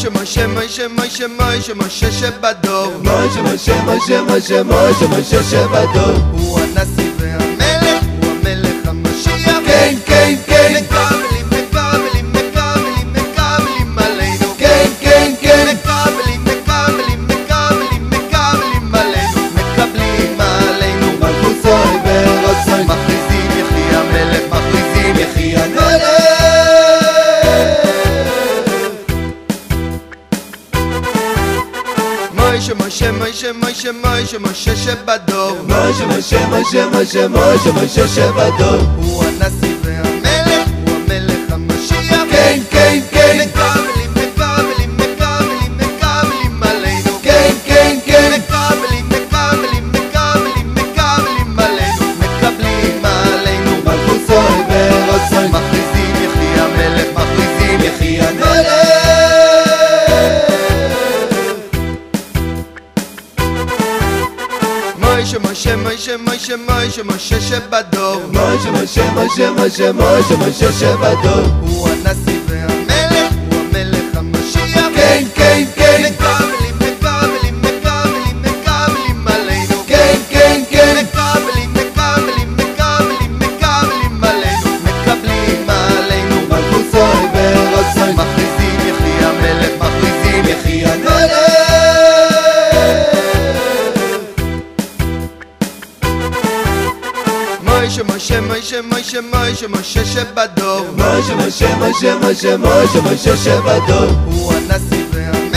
Moshe, Moshe, Moshe, Moshe, Moshe, Moshe שבדור. Moshe, Moshe, Moshe, Moshe, Moshe, Moshe שבדור. הוא הנשיא והמלך, הוא המלך המשיח. כן, כן, כן. מקבלים, מקבלים, מקבלים, מקבלים עלינו. כן, כן, כן. מקבלים, מקבלים, מקבלים, מקבלים עלינו. מקבלים עלינו. מלכוסוי ורוצוי. מכריזים יחי המלך, מכריזים יחי המלך. Moshe, Moshe, Moshe, Moshe, Moshe, Moshe שבדור. Moshe, Moshe, Moshe, Moshe, Moshe, Moshe שבדור. הוא הנשיא והמלך, הוא המלך המשיח. כן, כן, כן. מקבלים, מקבלים, מקבלים, מקבלים עלינו. כן, כן, כן. מקבלים, מקבלים, מקבלים, מקבלים עלינו. מקבלים עלינו. מלכוסוי ורוצוי. מכריזים יחי המלך, מכריזים יחי המלך. Moshe, Moshe, Moshe, Moshe, Moshe, Moshe שבדור. Moshe, Moshe, Moshe, Moshe, Moshe, Moshe שבדור. הוא הנשיא והמלך, הוא המלך המשיח. כן, כן, כן. מקבלים, מקבלים, מקבלים, מקבלים עלינו. כן, כן, כן. מקבלים, מקבלים, מקבלים, מקבלים עלינו. מקבלים עלינו. מלכוסוי ורוצוי. מכריזים יחי המלך, מכריזים יחי המלך. Moshe, Moshe, Moshe, Moshe, Moshe, Moshe שבדור. Moshe, Moshe, Moshe, Moshe, Moshe, Moshe שבדור. הוא הנשיא והמלך.